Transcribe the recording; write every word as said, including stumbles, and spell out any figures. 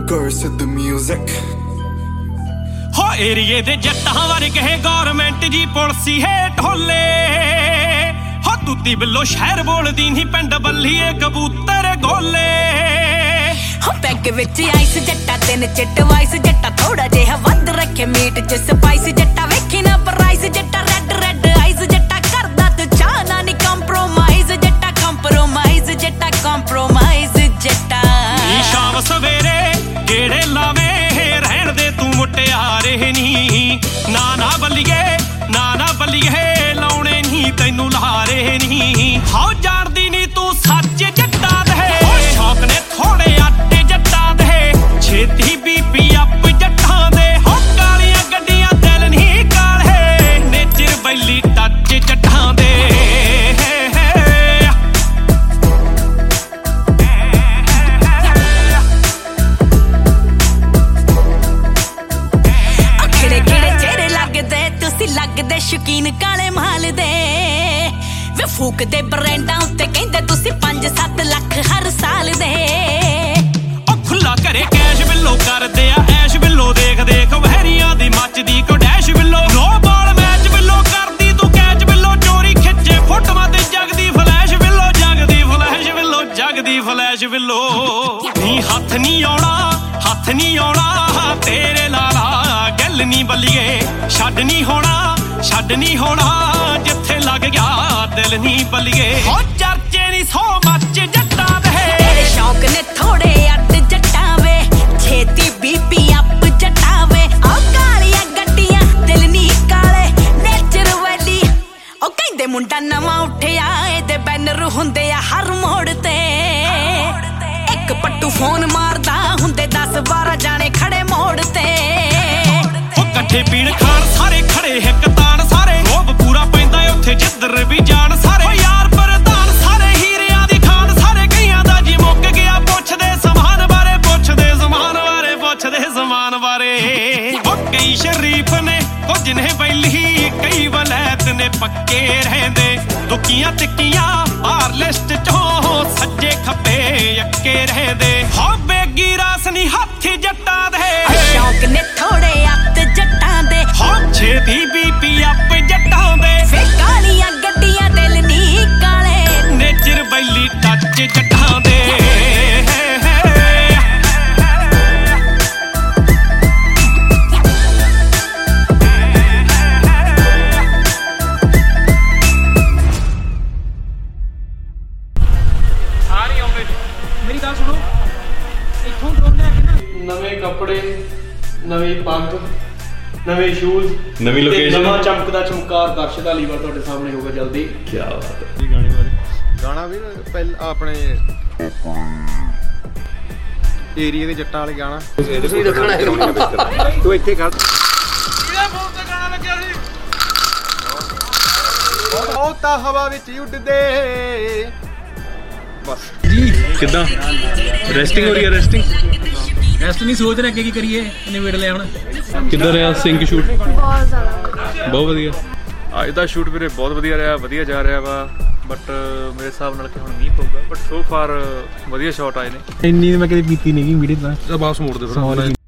Curse the music ਹੋ ਏਰੀਏ ਦੇ ਜੱਟਾਂ ਵਰਗੇ ਗੌਰਮੈਂਟ ਜੀ ਪੁਲਸੀ ਹੈ ਢੋਲੇ ਹੋ ਤੁੱਤੀ ਬਿੱਲੋ ਸ਼ਹਿਰ ਬੋਲਦੀ ਨਹੀਂ ਪਿੰਡ ਬੱਲੀਏ ਕਬੂਤਰ ਗੋਲੇ ਹੋ ਪੈਗ ਵਿੱਚ ਆਈਸ ਜੱਟਾ ਤਿੰਨ ਚਿੱਟ ਵਾਈਸ ਜੱਟਾ ਥੋੜਾ ਜਿਹਾ ਵੱਧ ਰੱਖੇ ਮੀਟ ਚ ਸਪਾਈਸ ਜੱਟਾ ਵੇਖੀ ਨਾ ਪ੍ਰਾਈਸ ਜੱਟਾ ਰੈਡ ਰੈਡ ਆਈਸ ਜੱਟਾ ਕਰਦਾ ਤੂੰ ਚਾਹਨਾ ਨਹੀਂ ਕੰਪਰੋਮਾਈਜ਼ ਜੱਟਾ ਕੰਪਰੋਮਾਈਜ਼ ਜੱਟਾ ਕੰਪਰੋਮਾਈਜ਼ ਜੱਟਾ ਨੀ ਸ਼ਾਮ ਸਵੇਰੇ ਕਿਹੜੇ ਲਾਵੇ ਰਹਿਣ ਦੇ ਤੂੰ ਮੁਟਿਆਰੇ ਨੀ ਨਾ ਨਾ ਬੱਲੀਏ ਨਾ ਨਾ ਬੱਲੀਏ ਲਾਉਣੇ ਨਹੀਂ ਤੈਨੂੰ ਲਹਾਰੇ ਨੀ ਹਾਉ ਜਾਣਦੀ ਨੀ ਤੂੰ ਸੱਚ ਜੱਟਾਂ ਦੇ ਸ਼ੌਕ ਨੇ ਥੋੜੇ ਆਟੇ ਜੱਟਾਂ ਦੇ ਛੇਤੀ ਬੀਬੀ ਅੱਪ ਜੱਟਾਂ ਦੇ ਹੋ ਕਾਲੀਆਂ ਗੱਡੀਆਂ ਦਿਲ ਨਹੀਂ ਕਾਲੇ ਨੇਚਰ ਬੈਲੀ ਟੱਚ ਜੱਟਾਂ ਦੇ ਲੱਗਦੇ ਸ਼ੌਕੀਨ ਕਾਲੇ ਮਾਲ ਦੇ ਵੇ ਫੂਕਦੇ ਬ੍ਰਾਂਡਾਂ ਉੱਤੇ ਕਹਿੰਦੇ ਤੁਸੀਂ ਪੰਜ ਸੱਤ ਲੱਖ ਹਰ ਸਾਲ ਦੇ ਉਹ ਖੁੱਲਾ ਘਰੇ ਕੈਸ਼ ਬਿੱਲੋ ਕਰਦੇ ਆ ਐਸ਼ ਬਿੱਲੋ ਦੇਖ ਦੇਖ ਵਹਿਰੀਆਂ ਦੀ ਮੱਚਦੀ ਕੋ ਡੈਸ਼ ਬਿੱਲੋ ਨੋ ਬਾਲ ਮੈਚ ਬਿੱਲੋ ਕਰਦੀ ਤੂੰ ਕੈਚ ਬਿੱਲੋ ਚੋਰੀ ਖਿੱਚੇ ਫੋਟੋਆਂ ਤੇ ਜਗਦੀ ਫਲੈਸ਼ ਬਿੱਲੋ ਜਗਦੀ ਫਲੈਸ਼ ਬਿੱਲੋ ਜਗਦੀ ਫਲੈਸ਼ ਬਿੱਲੋ ਨੀ ਹੱਥ ਨਹੀਂ ਆਉਣਾ ਹੱਥ ਨਹੀਂ ਆਉਣਾ ਤੇਰੇ ਲਾਲਾ ਗੱਲ ਨਹੀਂ ਬੱਲੀਏ ਛੱਡ ਨਹੀਂ ਹੋਣਾ ਛੱਡ ਨਹੀਂ ਹੋਣਾ ਜਿੱਥੇ ਲੱਗ ਗਿਆ ਦਿਲ ਨਹੀਂ ਬੱਲੀਏ ਹੋ ਚਰਚੇ ਨਹੀਂ ਸੋ ਮੱਚ ਜੱਟਾਂ ਦੇ ਤੇਰੇ ਸ਼ੌਕ ਨੇ ਥੋੜੇ ਅੱਡ ਜੱਟਾਂ ਵੇ ਛੇਤੀ ਬੀਬੀ ਅੱਪ ਜੱਟਾਂ ਵੇ ਆ ਕਾਲੀਆਂ ਗੱਡੀਆਂ ਦਿਲ ਨਹੀਂ ਕਾਲੇ ਨੇਚਰ ਵੈਲੀ ਉਹ ਕਹਿੰਦੇ ਮੁੰਡਾ ਨਵਾਂ ਉੱਠਿਆ ਇਹਦੇ ਬੈਨਰ ਹੁੰਦੇ ਆ ਹਰ ਮੋੜ ਤੇ ਇੱਕ ਪੱਟੂ ਫੋਨ ਮਾਰਦਾ ਹੁੰਦੇ ਦਸ ਬਾਰਾਂ ਜਾਣੇ ਖੜੇ ਮੋੜ ਤੇ ਇਕੱਠੇ ਪੀਣ ਖਾਣ ਸਾਰੇ ਖੜੇ ਇੱਕ ਤਾਣ ਸਾਰੇ ਰੋਬ ਪੂਰਾ ਪੈਂਦਾ ਉੱਥੇ ਜਿੱਧਰ ਵੀ ਜਾਣ ਸਾਰੇ ਓ ਯਾਰ ਪ੍ਰਧਾਨ ਸਾਰੇ ਹੀਰਿਆਂ ਦੀ ਖਾਨ ਸਾਰੇ ਕਈਆਂ ਦਾ ਜੀ ਮੁੱਕ ਗਿਆ ਪੁੱਛਦੇ ਸਮਾਨ ਬਾਰੇ ਪੁੱਛਦੇ ਸਮਾਨ ਬਾਰੇ ਪੁੱਛਦੇ ਸਮਾਨ ਬਾਰੇ ਓ ਕਈ ਸ਼ਰੀਫ ਨੇ ਕੁਝ ਨੇ ਬੈਲੀ ਕਈ ਵਲੈਤ ਨੇ ਪੱਕੇ ਰਹਿੰਦੇ ਦੁੱਕੀਆਂ ਤਿੱਕੀਆਂ ਆਰ ਲਿਸਟ ਚੋਂ ਸੱਜੇ ਖੱਬੇ ਅੱਕੇ ਰਹਿੰਦੇ ਹੋ ਬੇਗੀ ਰਾਸ ਨਹੀਂ ਹੱਥੀ ਜੱਟਾਂ ਦੇ ਸ਼ੌਕ ਨੇ ਥੋੜੇ ਅੱਤ ਜੱਟਾਂ ਦੇ ਹੋ ਛੇਤੀ ਬੀਬੀ ਅੱਪ ਜੱਟਾਂ ਦੇ ਫੇ ਕਾਲੀਆਂ ਗੱਡੀਆਂ ਦਿਲ ਨਹੀਂ ਕਾਲੇ ਨੇਚਰ ਬੈਲੀ ਟੱਚ ਜੱਟਾਂ ਦੇ ਸਾਰੇ ਆਉਂਦੇ ਮੇਰੀ ਗੱਲ ਸੁਣੋ ਇੱਥੋਂ ਡੋਰ ਲੈ ਕੇ ਨਾ ਨਵੇਂ ਕੱਪੜੇ ਨਵੀਂ ਪੱਗ ਨਵੇਂ ਸ਼ੂਜ਼ ਨਵੀਂ ਲੋਕੇਸ਼ਨ ਨਵਾਂ ਚਮਕਦਾ ਚਮਕਾਰ ਦਰਸ਼ਕ ਲੀਵਰ ਤੁਹਾਡੇ ਸਾਹਮਣੇ ਹੋਊਗਾ ਜਲਦੀ ਕੀ ਬਾਤ ਹੈ ਇਹ ਗਾਣੇ ਬਾਰੇ ਗਾਣਾ ਵੀ ਪਹਿਲਾਂ ਆਪਣੇ ਏਰੀਆ ਦੇ ਜੱਟਾਂ ਵਾਲੇ ਗਾਣਾ ਤੁਸੀਂ ਰੱਖਣਾ ਤੂੰ ਇੱਥੇ ਖੜ ਇਹਦਾ ਫੋਨ ਤੇ ਗਾਣਾ ਲੱਗਿਆ ਸੀ ਉਹ ਤਾਂ ਹਵਾ ਵਿੱਚ ਹੀ ਉੱਡਦੇ ਬਸ ਜੀ ਕਿੱਦਾਂ ਰੈਸਟਿੰਗ ਹੋ ਰਹੀ ਹੈ ਰੈਸਟਿੰਗ ਰੈਸਟ ਨਹੀਂ ਸੋਚ ਰਹੇ ਅੱਗੇ ਕੀ ਕਰੀਏ ਇਹਨੇ ਵੇੜ ਲਿਆ ਹੁਣ ਕਿੱਦਾਂ ਰਿਹਾ ਸਿੰਕ ਸ਼ੂਟ ਬਹੁਤ ਜ਼ਿਆਦਾ ਬਹੁਤ ਵਧੀਆ ਅੱਜ ਦਾ ਸ਼ੂਟ ਵੀਰੇ ਬਹੁਤ ਵਧੀਆ ਰਿਹਾ ਵਧੀਆ ਜਾ ਰਿਹਾ ਵਾ ਬਟ ਮੇਰੇ ਹਿਸਾਬ ਨਾਲ ਕਿ ਹੁਣ ਮੀਂਹ ਪਊਗਾ ਬਟ ਸੋ ਫਾਰ ਵਧੀਆ ਸ਼ਾਟ ਆਏ ਨੇ ਇੰਨੀ ਮੈਂ ਕਦੇ ਪੀਤੀ ਨਹੀਂ ਵੀਡੀਓ ਤਾਂ ਬਾਸ ਮੋੜ ਦੇ ਫਿਰ